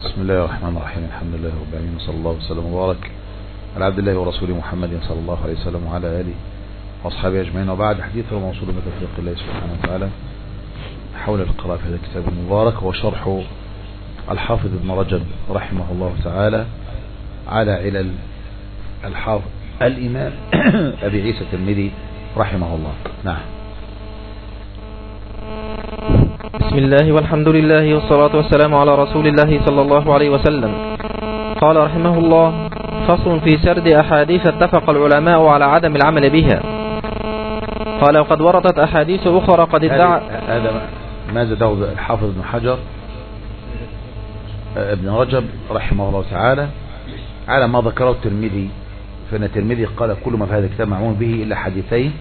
بسم الله الرحمن الرحيم. الحمد لله رب العالمين، صلى الله وسلم وبارك على عبد الله ورسوله محمد صلى الله عليه وسلم وعلى آله وأصحابه أجمعين، وبعد. حديث موصول بتوفيق الله سبحانه وتعالى حول القراءة في هذا الكتاب المبارك، وشرح الحافظ ابن رجب رحمه الله تعالى على علل الحافظ الإمام أبي عيسى الترمذي رحمه الله. نعم. بسم الله والحمد لله والصلاة والسلام على رسول الله صلى الله عليه وسلم. قال رحمه الله: فصل في سرد أحاديث اتفق العلماء على عدم العمل بها. قال: وقد وردت أحاديث أخرى قد ادعى. هذا ما زاده الحافظ ابن حجر ابن رجب رحمه الله تعالى على ما ذكره الترمذي، فإن الترمذي قال: كل ما في هذا الكتاب معمول به إلا حديثين.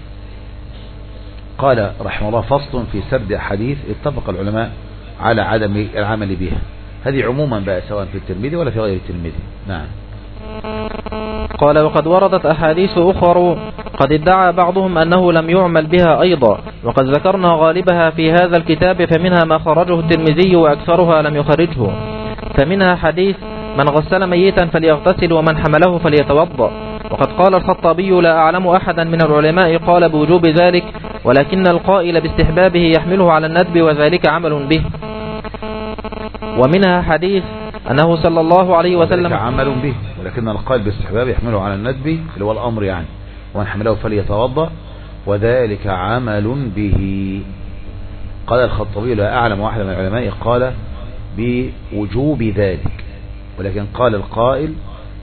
قال رحمه الله: فصل في سرد أحاديث اتفق العلماء على عدم العمل بها. هذه عموما بقى، سواء في الترمذي ولا في غير الترمذي. نعم. قال: وقد وردت أحاديث أخرى قد ادعى بعضهم أنه لم يعمل بها أيضا، وقد ذكرنا غالبها في هذا الكتاب، فمنها ما خرجه الترمذي وأكثرها لم يخرجه. فمنها حديث: من غسل ميتا فليغتسل ومن حمله فليتوضأ. وقد قال الخطابي: لا أعلم أحدا من العلماء قال بوجوب ذلك، ولكن القائل باستحبابه يحمله على الندب، وذلك عمل به. ومنها حديث أنه صلى الله عليه وسلم عمل به، ولكن القائل باستحبابه يحمله على الندب، اللي هو الأمر يعني، ومن حمله فليتوضأ وذلك عمل به. قال الخطابي: لا أعلم أحدا من العلماء قال بوجوب ذلك، ولكن قال القائل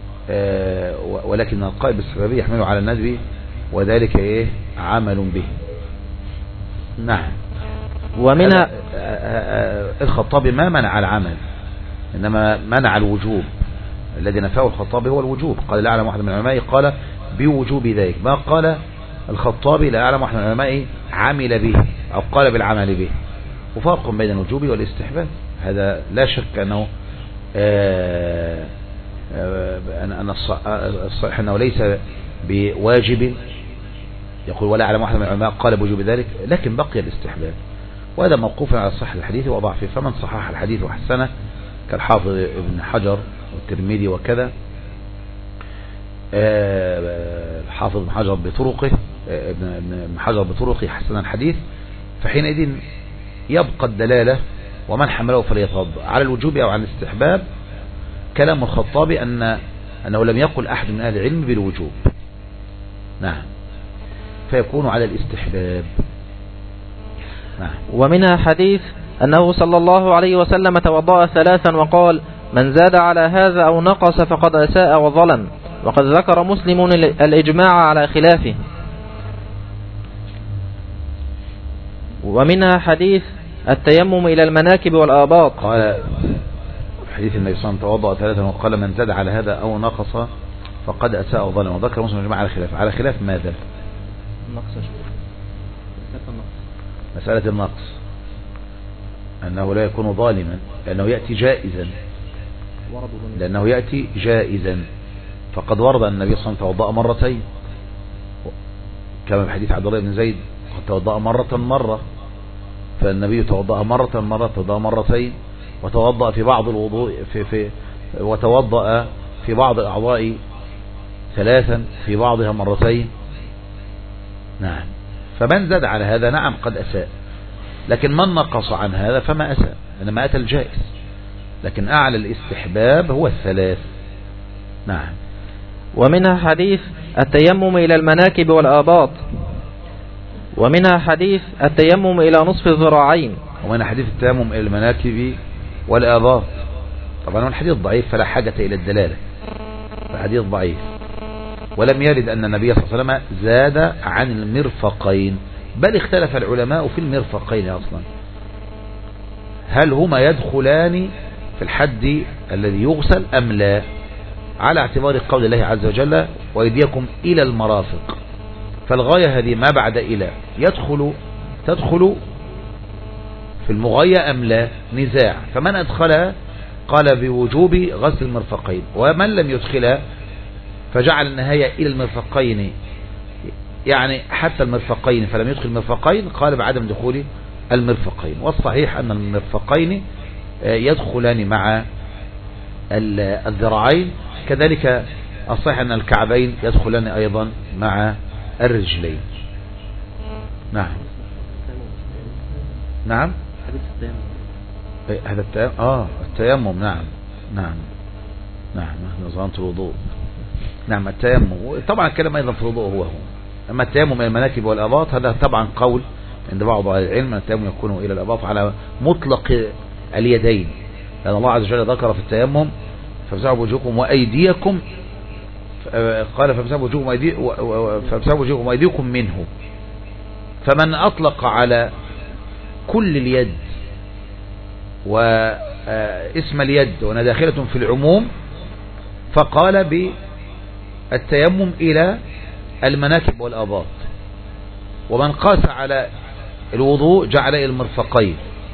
ولكن القائل باستحبابه يحمله على الندب، وذلك عمل به. نعم. ومنها الخطابي ما منع العمل، إنما منع الوجوب. الذي نفاه الخطابي هو الوجوب. قال: لا أعلم أحد من العلماء قال بوجوب ذلك. ما قال الخطابي: لا أعلم أحد من العلماء عمل به أو قال بالعمل به. وفرق بين الوجوب والاستحباب، هذا لا شك أنه أن الصحيح أنه ليس بواجب. يقول: ولا أعلم أحد من العلماء قال بوجوب ذلك، لكن بقي الاستحباب، وهذا موقوف على صحة الحديث وضعفه. فمن صحح الحديث وحسنه كالحافظ ابن حجر والترمذي وكذا، الحافظ ابن حجر بطرقه، ابن حجر بطرقه حسن الحديث، فحينئذ يبقى الدلالة ومن حمله فليتوضأ على الوجوب أو على الاستحباب. كلام الخطابي أنه لم يقل أحد من أهل العلم بالوجوب. نعم. فيكون على الاستحباب. نعم. ومنها حديث أنه صلى الله عليه وسلم توضأ ثلاثا وقال: من زاد على هذا أو نقص فقد أساء وظلم. وقد ذكر مسلم الإجماع على خلافه. ومنها حديث التيمم إلى المناكب والآباط. قال حديث النبي صلى الله عليه وسلم: توضأ ثلاثا وقال: من زاد على هذا أو نقص فقد أساء وظلم. وذكر مسلم الإجماع على خلافه. على خلاف ماذا؟ مسألة النقص، أنه لا يكون ظالما، لأنه يأتي جائزا. فقد ورد أن النبي صلى الله عليه وسلم توضأ مرتين، كما في حديث عبد الله بن زيد: قد توضأ مرة، فالنبي توضأ مرة، توضأ مرتين، وتوضأ في بعض الوضوء وتوضأ في بعض الأعضاء ثلاثا، في بعضها مرتين. نعم. فمن زاد على هذا نعم قد أساء، لكن من نقص عن هذا فما أساء، إنما أتى الجائز. لكن أعلى الاستحباب هو الثلاث. نعم. ومنها حديث التيمم إلى المناكب والآباط. ومنها حديث التيمم إلى نصف الذراعين. ومنها حديث التيمم إلى المناكب والآباط. طبعا الحديث ضعيف فلا حاجة إلى الدلالة، الحديث ضعيف. ولم يرد أن النبي صلى الله عليه وسلم زاد عن المرفقين، بل اختلف العلماء في المرفقين أصلا، هل هما يدخلان في الحد الذي يغسل أم لا، على اعتبار قول الله عز وجل: وأيديكم إلى المرافق. فالغاية هذه ما بعد إلى تدخل في المغاية أم لا، نزاع. فمن أدخلها قال بوجوب غسل المرفقين، ومن لم يدخلها فجعل النهاية إلى المرفقين، يعني حتى المرفقين، فلم يدخل المرفقين قال بعدم دخول المرفقين. والصحيح أن المرفقين يدخلان مع الذراعين. كذلك الصحيح أن الكعبين يدخلان أيضا مع الرجلين. نعم نعم هذا التيمم. نعم نظام الوضوء. نعم التيمم طبعا الكلام أيضا في الوضوء هو أما التيمم إلى المناكب والأباط هذا طبعا قول عند بعض أهل العلم أن التيمم يكون إلى الأباط على مطلق اليدين، لأن الله عز وجل ذكر في التيمم فامسحوا بوجوهكم وأيديكم، قال فامسحوا بوجوهكم وأيديكم منه. فمن أطلق على كل اليد واسم اليد وأنها داخلة في العموم فقال بالتيمم إلى المناكب والآباط. ومن قاس على الوضوء جعل إلى المرفقين،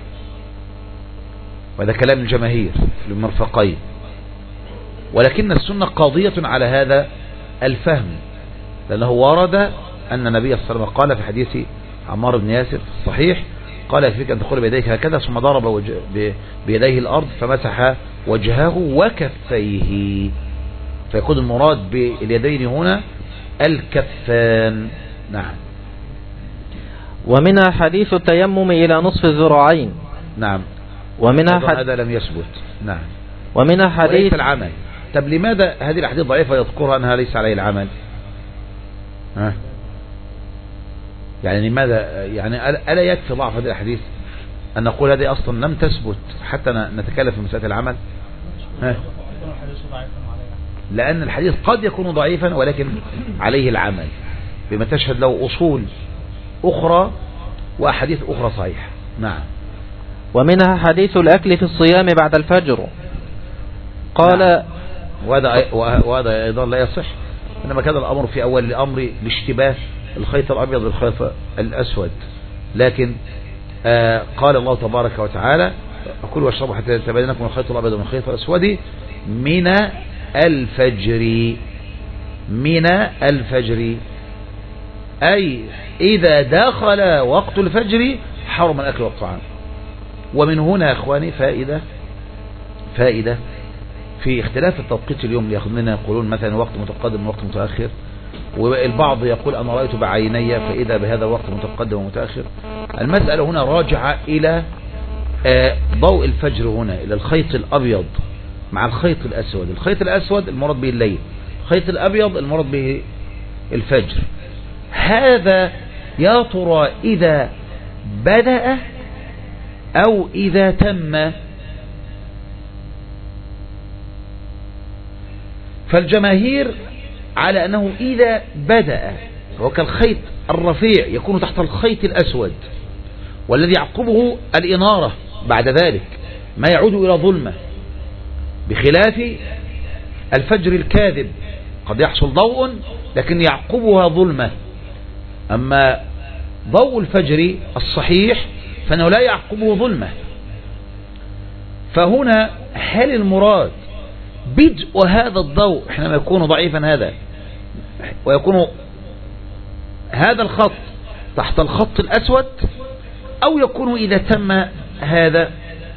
وهذا كلام الجماهير في المرفقين، ولكن السنة قاضية على هذا الفهم، لأنه ورد أن النبي صلى الله عليه وسلم قال في حديث عمار بن ياسر الصحيح قال يكفيك أن تقول بيديك هكذا، ثم ضرب بيديه الأرض فمسح وجهه وكفيه، فيكون المراد باليدين هنا الكفان. نعم. ومنها حديث التيمم إلى نصف الذراعين. نعم. ومنها هذا لم يثبت. نعم. ومنها حديث العمل. طب لماذا هذه الأحاديث ضعيفة يذكرها أنها ليس عليه العمل؟ يعني لماذا؟ يعني ألا يكفي ضعف هذه الأحاديث أن نقول هذه أصلا لم تثبت حتى نتكلم في مسألة العمل؟ لأن الحديث قد يكون ضعيفا ولكن عليه العمل بما تشهد له أصول أخرى وأحاديث أخرى صحيحة. نعم. ومنها حديث الأكل في الصيام بعد الفجر قال. نعم. وهذا أيضا لا يصح، إنما كان الأمر في أول الأمر لاشتباه الخيط الأبيض بالخيط الأسود، لكن قال الله تبارك وتعالى كلوا واشربوا حتى يتبين لكم الخيط الأبيض من الخيط الأسود من الفجر، أي إذا دخل وقت الفجر حرم الأكل والطعام. ومن هنا يا أخواني فائدة في اختلاف التوقيت اليوم، ياخذ لنا يقولون مثلا وقت متقدم ووقت متأخر، والبعض يقول أنا رأيت بعيني فإذا بهذا وقت متقدم ومتأخر. المسألة هنا راجعة إلى ضوء الفجر هنا، إلى الخيط الأبيض مع الخيط الأسود. الخيط الأسود المراد به الليل، الخيط الأبيض المراد به الفجر. هذا يا ترى إذا بدأ أو إذا تم؟ فالجماهير على أنه إذا بدأ، هو كالخيط الرفيع يكون تحت الخيط الأسود، والذي يعقبه الإنارة بعد ذلك ما يعود إلى ظلمة، بخلاف الفجر الكاذب قد يحصل ضوء لكن يعقبها ظلمة. أما ضوء الفجر الصحيح فإنه لا يعقبه ظلمة. فهنا هل المراد بدء هذا الضوء حينما يكون ضعيفا هذا ويكون هذا الخط تحت الخط الأسود، أو يكون إذا تم هذا؟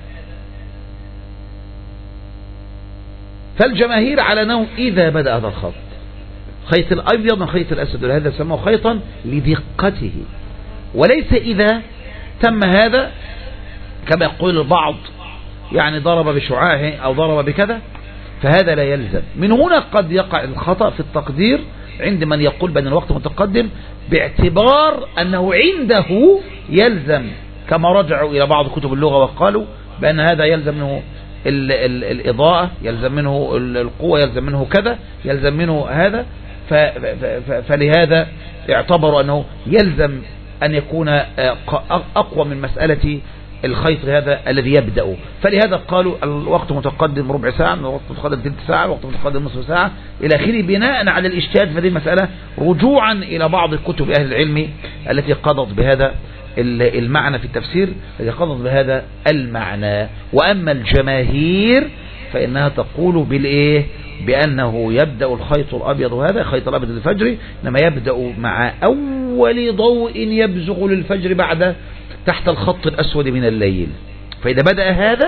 فالجماهير على أنه إذا بدأ هذا الخط خيط الأبيض من خيط الأسود، ولهذا سموه خيطا لدقته، وليس إذا تم هذا كما يقول البعض يعني ضرب بشعاعه أو ضرب بكذا، فهذا لا يلزم. من هنا قد يقع الخطأ في التقدير عند من يقول بأن الوقت متقدم باعتبار أنه عنده يلزم، كما رجعوا إلى بعض كتب اللغة وقالوا بأن هذا يلزم منه الإضاءة، يلزم منه القوة، يلزم منه كذا، يلزم منه هذا، فلهذا اعتبروا أنه يلزم أن يكون أقوى من مسألة الخيط هذا الذي يبدأ. فلهذا قالوا الوقت متقدم ربع ساعة، الوقت متقدم ثلث ساعة، الوقت متقدم نصف ساعة إلى آخره، بناء على الاجتهاد في هذه المسألة، رجوعا إلى بعض كتب أهل العلم التي قضت بهذا المعنى في التفسير، التي قضت بهذا المعنى. وأما الجماهير فإنها تقول بالإيه؟ بأنه يبدأ الخيط الأبيض، وهذا خيط الأبيض للفجر إنما يبدأ مع أول ضوء يبزغ للفجر بعد تحت الخط الأسود من الليل. فإذا بدأ هذا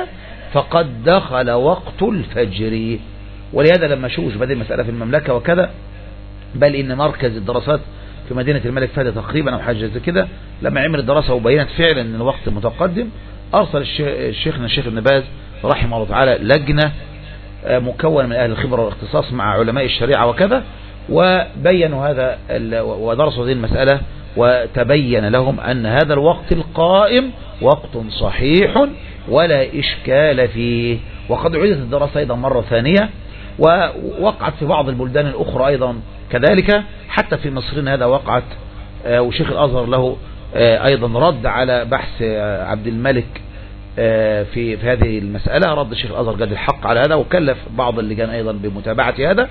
فقد دخل وقت الفجر. ولهذا لما شوش بدأ المسألة في المملكة وكذا، بل إن مركز الدراسات في مدينة الملك فهد تقريبا أو حاجة زي كده، لما عمل الدراسة وبينت فعلا أن الوقت متقدم، أرسل الشيخنا الشيخ ابن باز رحمه الله تعالى لجنة مكون من أهل الخبرة والاختصاص مع علماء الشريعة وكذا، وبينوا هذا ودرسوا هذه المسألة، وتبين لهم أن هذا الوقت القائم وقت صحيح ولا إشكال فيه. وقد عيدت الدراسة أيضا مرة ثانية، ووقعت في بعض البلدان الأخرى أيضا كذلك، حتى في مصرنا هذا وقعت. وشيخ الأزهر له أيضا رد على بحث عبد الملك في هذه المسألة، رد الشيخ الأزهر قد الحق على هذا، وكلف بعض اللجان أيضا بمتابعة هذا.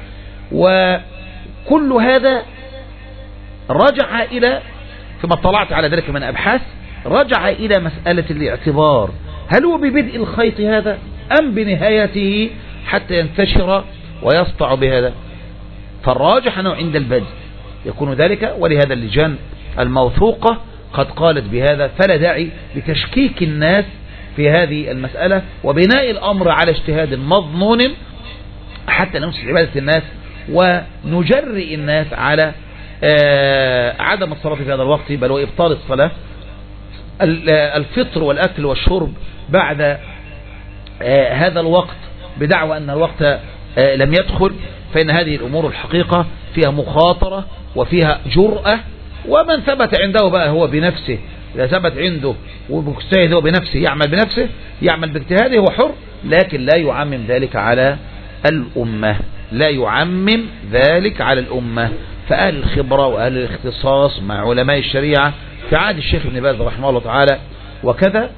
وكل هذا رجع إلى، فيما اطلعت على ذلك من أبحاث، رجع إلى مسألة الاعتبار، هل هو ببدء الخيط هذا أم بنهايته حتى ينتشر ويسطع بهذا؟ فالراجح أنه عند البدء يكون ذلك، ولهذا اللجان الموثوقة قد قالت بهذا، فلا داعي لتشكيك الناس في هذه المسألة وبناء الأمر على اجتهاد مظنون حتى نمسك عبادة الناس ونجرئ الناس على عدم الصلاة في هذا الوقت، بل وإبطال الصلاة. الفطر والأكل والشرب بعد هذا الوقت بدعوى أن الوقت لم يدخل، فإن هذه الأمور الحقيقة فيها مخاطرة وفيها جرأة، ومن ثبت عنده بقى هو بنفسه، إذا ثبت عنده ومجتهد هو بنفسه يعمل بنفسه، يعمل باجتهاده، هو حر، لكن لا يعمم ذلك على الأمة، لا يعمم ذلك على الأمة. فأهل الخبرة وأهل الاختصاص مع علماء الشريعة في عهد الشيخ ابن باز رحمه الله تعالى وكذا،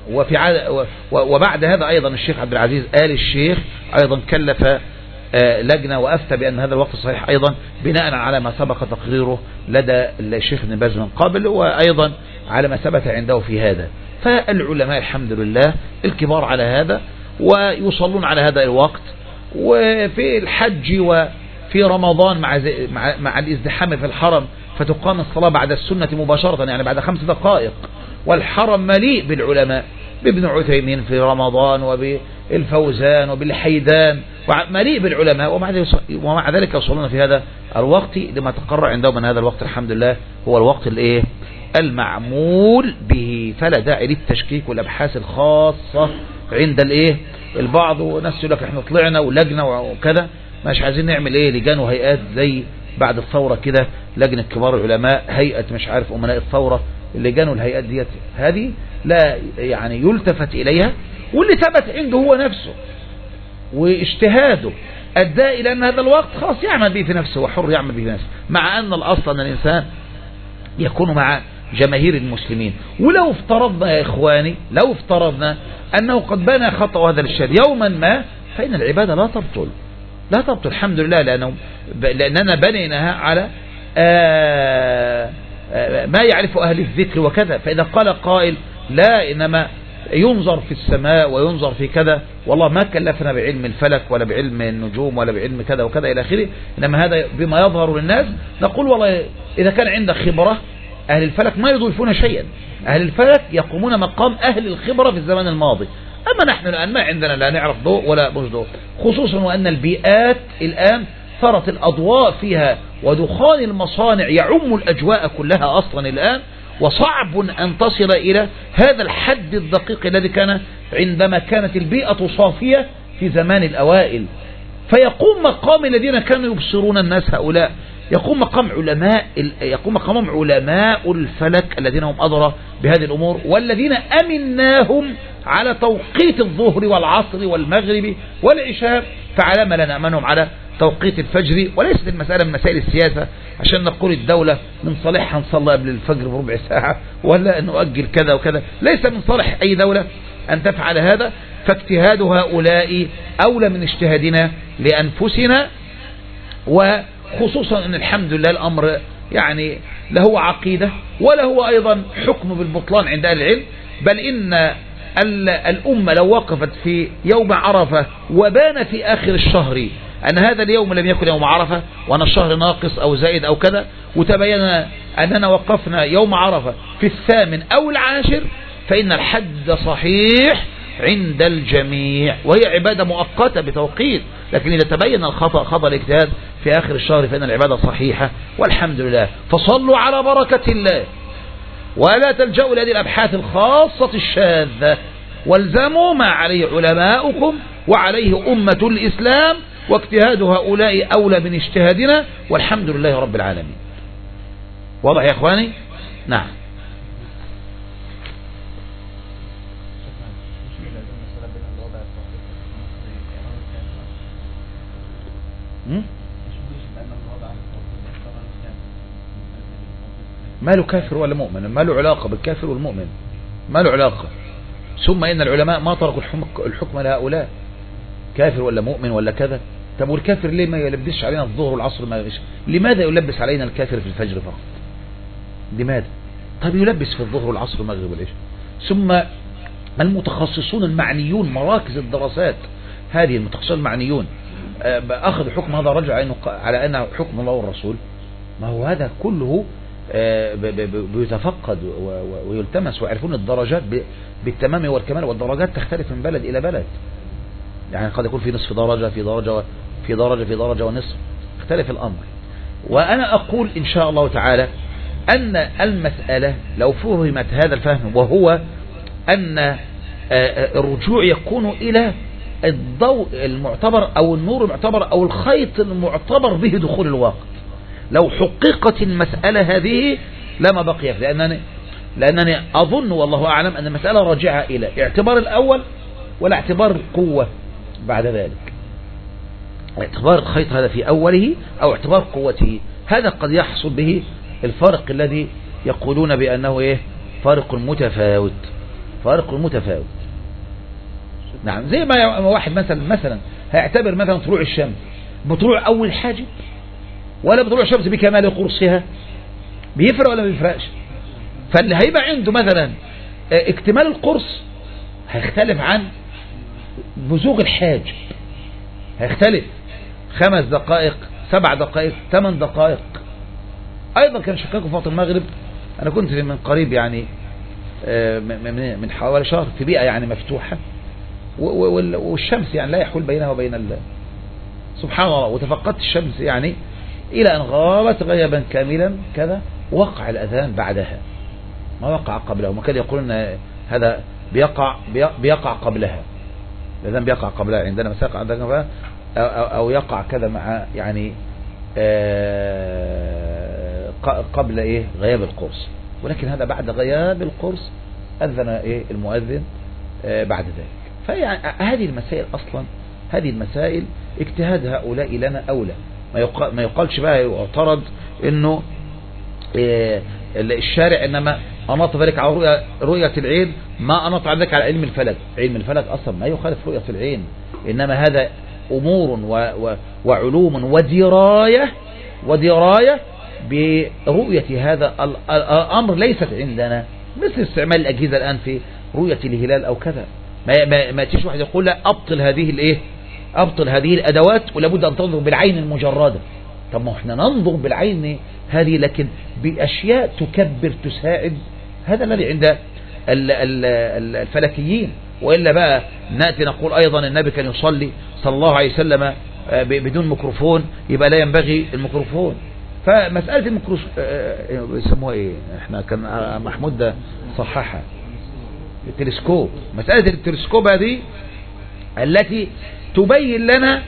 وبعد هذا أيضا الشيخ عبد العزيز آل الشيخ أيضا كلف لجنة وأفتى بأن هذا الوقت صحيح أيضا، بناء على ما سبق تقريره لدى الشيخ ابن باز من قبل، وأيضا على ما ثبت عنده في هذا. فالعلماء الحمد لله الكبار على هذا، ويصلون على هذا الوقت، وفي الحج وفي رمضان مع الازدحام في الحرم فتقام الصلاة بعد السنة مباشرة، يعني بعد 5 دقائق، والحرم مليء بالعلماء، بابن عثيمين في رمضان وبالفوزان وبالحيدان، مليء بالعلماء، ومع ذلك يصلون في هذا الوقت لما تقرر عندهم من هذا الوقت الحمد لله هو الوقت المعمول به. فلا داعي للتشكيك والأبحاث الخاصة عند البعض، وناس يقول لك احنا طلعنا ولجنة وكذا، مش عايزين نعمل لجان وهيئات زي بعد الثورة كده، لجنة كبار العلماء، هيئة مش عارف أمناء الثورة، اللجان والهيئات ديت هذه لا يعني يلتفت إليها، واللي ثبت عنده هو نفسه واجتهاده أدى إلى أن هذا الوقت خلاص يعمل به في نفسه وحر يعمل به في نفسه، مع أن الأصل أن الإنسان يكون مع جماهير المسلمين. ولو افترضنا يا إخواني، لو افترضنا أنه قد بنى خطأ هذا الشيء يوما ما، فإن العبادة لا تبطل الحمد لله، لأننا بنيناها على ما يعرف أهل الذكر وكذا. فإذا قال قائل لا، إنما ينظر في السماء وينظر في كذا، والله ما كلفنا بعلم الفلك ولا بعلم النجوم ولا بعلم كذا وكذا إلى آخره، إنما هذا بما يظهر للناس. نقول والله إذا كان عندك خبرة، أهل الفلك ما يضيفون شيئا، أهل الفلك يقومون مقام أهل الخبرة في الزمان الماضي، أما نحن الآن ما عندنا لا نعرف ضوء ولا مش ضوء، خصوصا وأن البيئات الآن صارت الأضواء فيها ودخان المصانع يعم الأجواء كلها أصلا الآن، وصعب أن تصل إلى هذا الحد الدقيق الذي كان عندما كانت البيئة صافية في زمان الأوائل. فيقوم مقام الذين كانوا يبصرون الناس هؤلاء، يقوم مقامهم علماء الفلك الذين هم أدرى بهذه الأمور، والذين أمناهم على توقيت الظهر والعصر والمغرب والعشاء، فعلى ما لا نأمنهم على توقيت الفجر. وليست المسألة من مسائل السياسة عشان نقول الدولة من صالحها نصلي قبل الفجر بربع ساعة ولا نؤجل كذا وكذا، ليس من صالح أي دولة أن تفعل هذا. فاجتهاد هؤلاء أولى من اجتهادنا لأنفسنا، وخصوصا أن الحمد لله الأمر يعني له عقيدة وله هو أيضا حكم بالبطلان عند أهل العلم، بل إن الأمة لو وقفت في يوم عرفة وبان في آخر الشهر أن هذا اليوم لم يكن يوم عرفة وأن الشهر ناقص أو زائد أو كذا، وتبين أننا وقفنا يوم عرفة في 8 أو 10، فإن الحج صحيح عند الجميع، وهي عبادة مؤقتة بتوقيت، لكن إذا تبين الخطأ خطأ الاجتهاد في آخر الشهر فإن العبادة صحيحة والحمد لله. فصلوا على بركة الله، ولا تلجأوا لهذه الأبحاث الخاصة الشاذة، والزموا ما عليه علماؤكم وعليه أمة الإسلام، واجتهاد هؤلاء أولى من اجتهادنا، والحمد لله رب العالمين. واضح يا إخواني؟ نعم. ما له كافر ولا مؤمن، ما له علاقة بالكافر والمؤمن، ما له علاقة. ثم إن العلماء ما تركوا الحكم لهؤلاء، كافر ولا مؤمن ولا كذا. طب والكافر ليه ما يلبسش علينا الظهر والعصر ما يغش؟ لماذا يلبس علينا الكافر في الفجر فقط؟ لماذا؟ طب يلبس في الظهر والعصر والمغرب والعشاء. ثم المتخصصون المعنيون، مراكز الدراسات هذه المتخصصون المعنيون أخذ حكم هذا الرجل على أنه حكم الله والرسول. ما هو هذا كله بيتفقد ويلتمس، ويعرفون الدرجات بالتمام والكمال، والدرجات تختلف من بلد إلى بلد. يعني قد يكون في نصف درجة، في درجة ونصف، اختلف الأمر. وأنا أقول إن شاء الله تعالى أن المسألة لو فهمت هذا الفهم، وهو أن الرجوع يكون إلى الضوء المعتبر أو النور المعتبر أو الخيط المعتبر به دخول الوقت، لو حققت المسألة هذه لما بقي، لأنني أظن والله أعلم أن المسألة راجعة إلى اعتبار الأول ولا اعتبار القوة بعد ذلك، اعتبار الخيط هذا في أوله أو اعتبار قوته. هذا قد يحصل به الفرق الذي يقولون بأنه فارق متفاوت. نعم، زي ما واحد مثلا هيعتبر مثلا طلوع الشمس بطلوع أول حاجب ولا بطلوع الشمس بكمال قرصها، بيفرق ولا ما بيفرقش؟ فاللي هيبقى عنده مثلا اكتمال القرص هيختلف عن بزوغ الحاجب، هيختلف 5 دقائق 7 دقائق 8 دقائق. أيضا كان شكاكوا في وقت المغرب، أنا كنت من قريب يعني من حوالي شهر في بيئة يعني مفتوحة، والشمس يعني لا يحول بينها وبين سبحان الله، وتفقدت الشمس يعني إلى أن غابت غيبا كاملا كذا، وقع الأذان بعدها ما وقع قبله. وما كان يقولون هذا بيقع قبلها، الأذان بيقع قبلها عندنا مساق عندنا، أو يقع كذا مع يعني قبل غياب القرص، ولكن هذا بعد غياب القرص أذن المؤذن بعد ذلك. فيعني هذه المسائل أصلا، هذه المسائل اجتهاد هؤلاء لنا أولى. ما يقالش بقى يعترض إنه الشارع إنما أناط ذلك على رؤية العين، ما أناط ذلك على علم الفلك. علم الفلك أصلا ما يخالف رؤية العين، إنما هذا أمور وعلوم ودراية برؤية هذا الأمر ليست عندنا، مثل استعمال الأجهزة الآن في رؤية الهلال أو كذا. ما تيجي واحد يقول لا أبطل هذه الأدوات ولابد أن تنظر بالعين المجردة. طب ما احنا ننظر بالعين هذه لكن بأشياء تكبر تساعد، هذا الذي عند الفلكيين. وإلا بقى نأتي نقول أيضا النبي كان يصلي صلى الله عليه وسلم بدون ميكروفون، يبقى لا ينبغي الميكروفون. فمسألة الميكروفون يسموها ايه، احنا كان محمود ده صححها، التلسكوب. مسألة التلسكوب هذه التي تبين لنا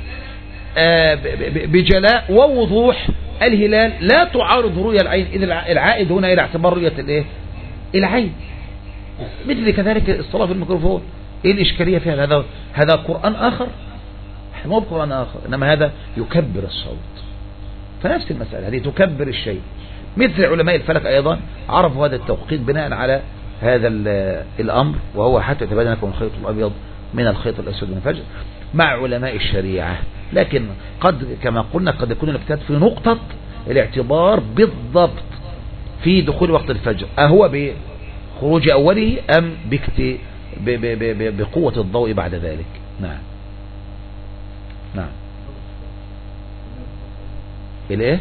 بجلاء ووضوح الهلال لا تعارض رؤية العين، إذ العائد هنا إلى اعتبار رؤية العين. مثل كذلك الصلاة في الميكروفون، ايه الإشكالية فيها؟ هذا قرآن آخر، مو قرآن آخر، إنما هذا يكبر الصوت. فنفس المسألة هذه تكبر الشيء. مثل علماء الفلك أيضا عرفوا هذا التوقيت بناء على هذا الأمر، وهو حتى يتبين لكم الخيط الأبيض من الخيط الأسود من الفجر مع علماء الشريعة. لكن قد كما قلنا قد يكون الاجتهاد في نقطة الاعتبار بالضبط في دخول وقت الفجر، أهو بخروج أوله أم بقوة الضوء بعد ذلك. نعم الايه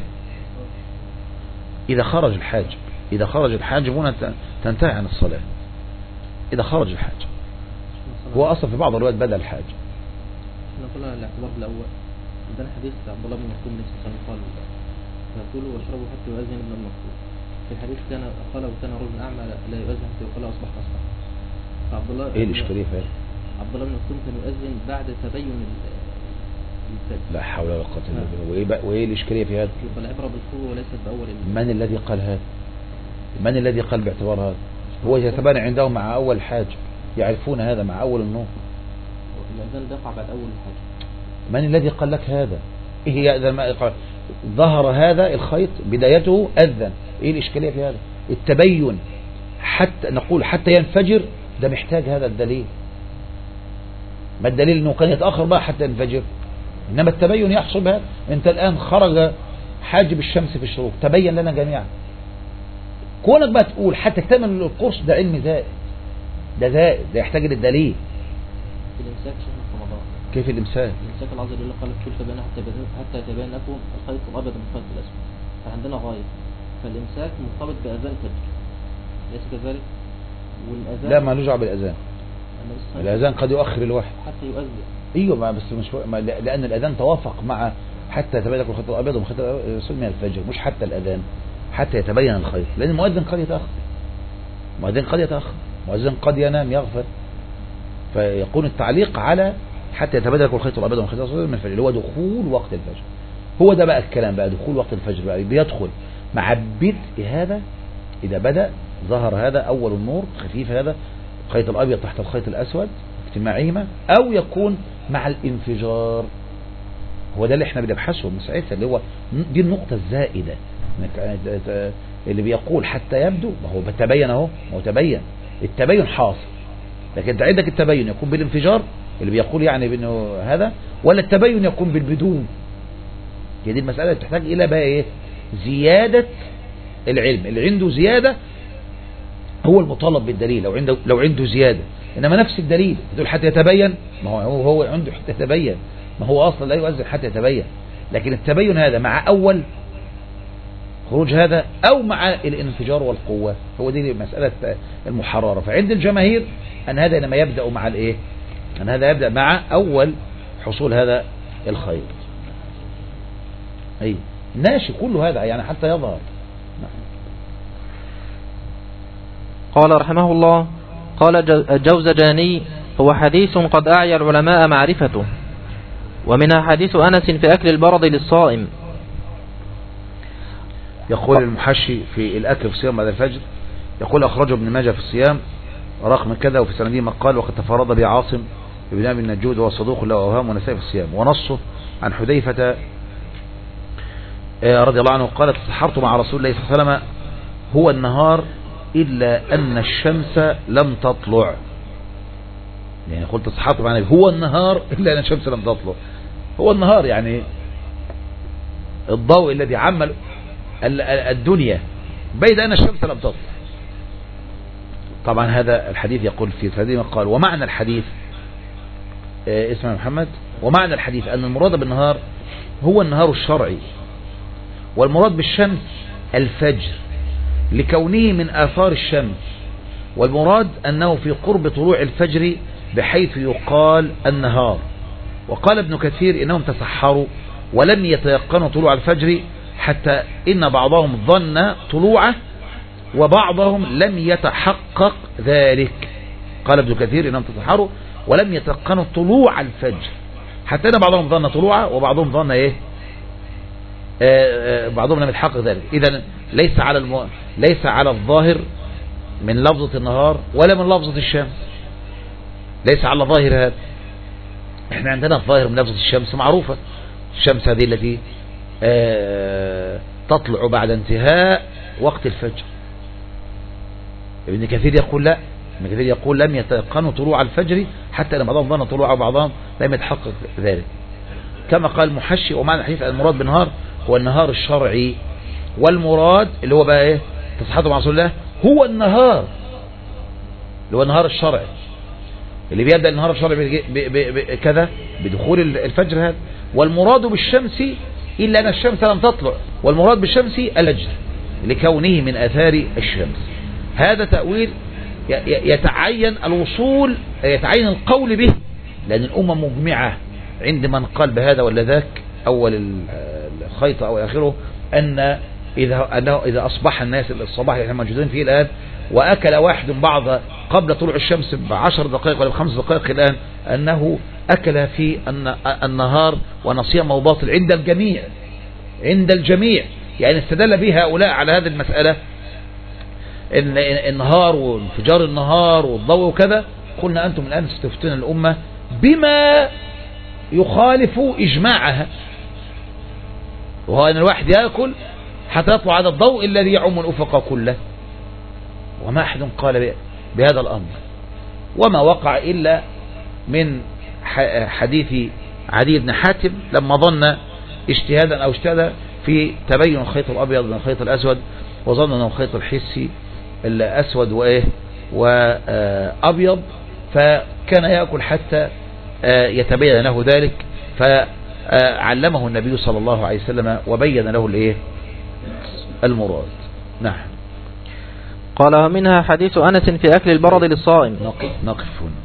إذا خرج الحاجب هنا تنتهي عن الصلاة. إذا خرج الحاجب هو أصلا في بعض الروايات بدل الحاجة. احنا قلنا الاعتبار الأول عندنا حديث عبد الله بن مسعود نفسه كان قال فكلوا واشربوا حتى يؤذن ابن المسعود. في الحديث قال وكان رجل أعمى لا يؤذن حتى يقال أصبحت أصبح. فعبد الله إيه الإشكالية في هذا؟ عبد الله بن مسعود كان يؤذن بعد تبين الفجر. لا حول ولا قوة إلا بالله. وإيه الإشكالية في هذا؟ يبقى العبرة بالقوة وليست بأول من الذي قال هذا؟ من الذي قال باعتبار هذا؟ هو يتبين عندهم مع أول حاجة، يعرفون هذا مع أول النور. الأذان دقع بعد أول الحاجة. من الذي قال لك هذا؟ إيه هي أذن ما قال؟ ظهر هذا الخيط بدايته أذن. إيه الإشكالية في هذا؟ التبين حتى نقول حتى ينفجر، ده محتاج هذا الدليل. ما الدليل أنه كان يتأخر بقى حتى ينفجر؟ إنما التبين يحصل بهذا. أنت الآن خرج حاجب الشمس في الشروق، تبين لنا جميعا. كونك بقى تقول حتى تكتمل القرص ده علم زائد، ده زائد، ده يحتاج للدليل. الإمساك شهر رمضان. كيف الإمساك؟ الإمساك العظيم اللي قال كل تبين حتى يتبين لكم الخيط الأبيض من الخيط الأسود. فعندنا غاية، فالإمساك مرتبط بأذان فجر، ليس كذلك؟ والأذان لا ما نرجع بالأذان. الأذان قد يؤخر الواحد حتى يؤذن. ايوه بس مش لأن الأذان توافق مع حتى يتبين لكم الخيط الأبيض ومن الخيط الأسود من الفجر، مش حتى الأذان، حتى يتبين الخيط، لأن المؤذن قد يتأخر، مؤذن قد ينام يغفل، فيكون التعليق على حتى يتبين لكم الخيط الأبيض ومن الخيط الأسود من الفجر، اللي هو دخول وقت الفجر. هو ده بقى الكلام بقى، دخول وقت الفجر بقى بيدخل مع بدء هذا. إذا بدأ ظهر هذا أول النور خفيف، هذا الخيط الأبيض تحت الخيط الأسود اجتماعهما، أو يكون مع الانفجار. هو ده اللي احنا بنبحثه من ساعتها، اللي هو دي النقطة الزائدة اللي بيقول حتى يبدو. ما هو بتبين اهو، ما هو تبين، التبين حاصل، لكن انت عندك التبين يكون بالانفجار اللي بيقول يعني بانه هذا، ولا التبين يكون بالبدون. هي دي المسألة اللي تحتاج الى بقى ايه؟ زيادة العلم. اللي عنده زيادة هو المطالب بالدليل، لو عنده زيادة. انما نفس الدليل تقول حتى يتبين، ما هو عنده حتى يتبين، ما هو اصلا لا يؤذن حتى يتبين. لكن التبين هذا مع اول خروج هذا او مع الانفجار والقوة، هو دي مسألة المحررة. فعند الجماهير ان هذا انما يبدأ مع الايه؟ ان هذا يبدأ مع اول حصول هذا الخير. اي ناشي كل هذا يعني حتى يظهر. قال رحمه الله: قال الجوزجاني: هو حديث قد أعيا العلماء معرفته، ومنها حديث أنس في أكل البرد للصائم. يقول المحشي في الأكل في الصيام بعد الفجر، يقول أخرجه ابن ماجه في الصيام رقم كذا وفي سنده مقال، وقد تفرد به عاصم ابن أبي النجود وهو صدوق له أوهام ونسائي في الصيام. ونصه عن حذيفة رضي الله عنه قال: تسحرت مع رسول الله صلى الله عليه وسلم هو النهار إلا أن الشمس لم تطلع. يعني قلت تسحرت مع النبي هو النهار إلا أن الشمس لم تطلع. هو النهار يعني الضوء الذي عمل الدنيا بيد أن الشمس لم تطلع. طبعا هذا الحديث يقول في سنده قال: ومعنى الحديث اسمه محمد، ومعنى الحديث أن المراد بالنهار هو النهار الشرعي، والمراد بالشمس الفجر لكونه من آثار الشمس، والمراد أنه في قرب طلوع الفجر بحيث يقال النهار. وقال ابن كثير: إنهم تسحروا ولم يتيقنوا طلوع الفجر حتى إن بعضهم ظن طلوعه وبعضهم لم يتحقق ذلك. قال ابن كثير: إنهم تسحروا ولم يتيقنوا طلوع الفجر حتى إن بعضهم ظن طلوعه وبعضهم ظن إيه؟ بعضهم لم يتحقق ذلك. إذن ليس على الظاهر من لفظة النهار ولا من لفظة الشمس، ليس على ظاهر هذا. احنا عندنا الظاهر من لفظة الشمس معروفة، الشمس هذه التي تطلع بعد انتهاء وقت الفجر. ابن كثير يقول لا، ابن كثير يقول لم يتيقنوا طلوع الفجر حتى ان بعضهم ظن طلوعه وبعضهم لم يتحقق ذلك. كما قال المحشي: ومعنى الحديث المراد بالنهار هو النهار الشرعي، والمراد اللي هو بقى ايه؟ تصحيح مع رسول الله هو النهار اللي هو النهار الشرعي اللي بيبدأ النهار الشرعي كذا بدخول الفجر هذا. والمراد بالشمس إلا أن الشمس لم تطلع، والمراد بالشمس الفجر لكونه من آثار الشمس. هذا تأويل يتعين الوصول، يتعين القول به، لأن الأمة مجمعة عند من قال بهذا ولا ذاك، أول الخيط أو آخره، أنه إذا أصبح الناس الصباح اللي احنا موجودين فيه الآن وأكل واحد بعض قبل طلوع الشمس ب10 دقائق ولا ب5 دقائق الآن، أنه أكل في النهار ونصيمه باطل عند الجميع، عند الجميع. يعني استدل به هؤلاء على هذه المسألة، إن النهار وانفجار النهار والضوء وكذا. قلنا أنتم الآن ستفتون الأمة بما يخالف إجماعها، وهو أن الواحد يأكل حتى يطلع هذا الضوء الذي يعم الأفق كله، وما أحد قال بهذا الأمر، وما وقع إلا من حديث عدي بن حاتم لما ظن اجتهادا أو اجتهد في تبين الخيط الأبيض من الخيط الأسود، وظن أنه الخيط الحسي الأسود وأبيض، فكان يأكل حتى يتبين له ذلك، فعلمه النبي صلى الله عليه وسلم وبين له المراد. نعم. قال ومنها حديث أنس في أكل البرد للصائم. نقف هنا.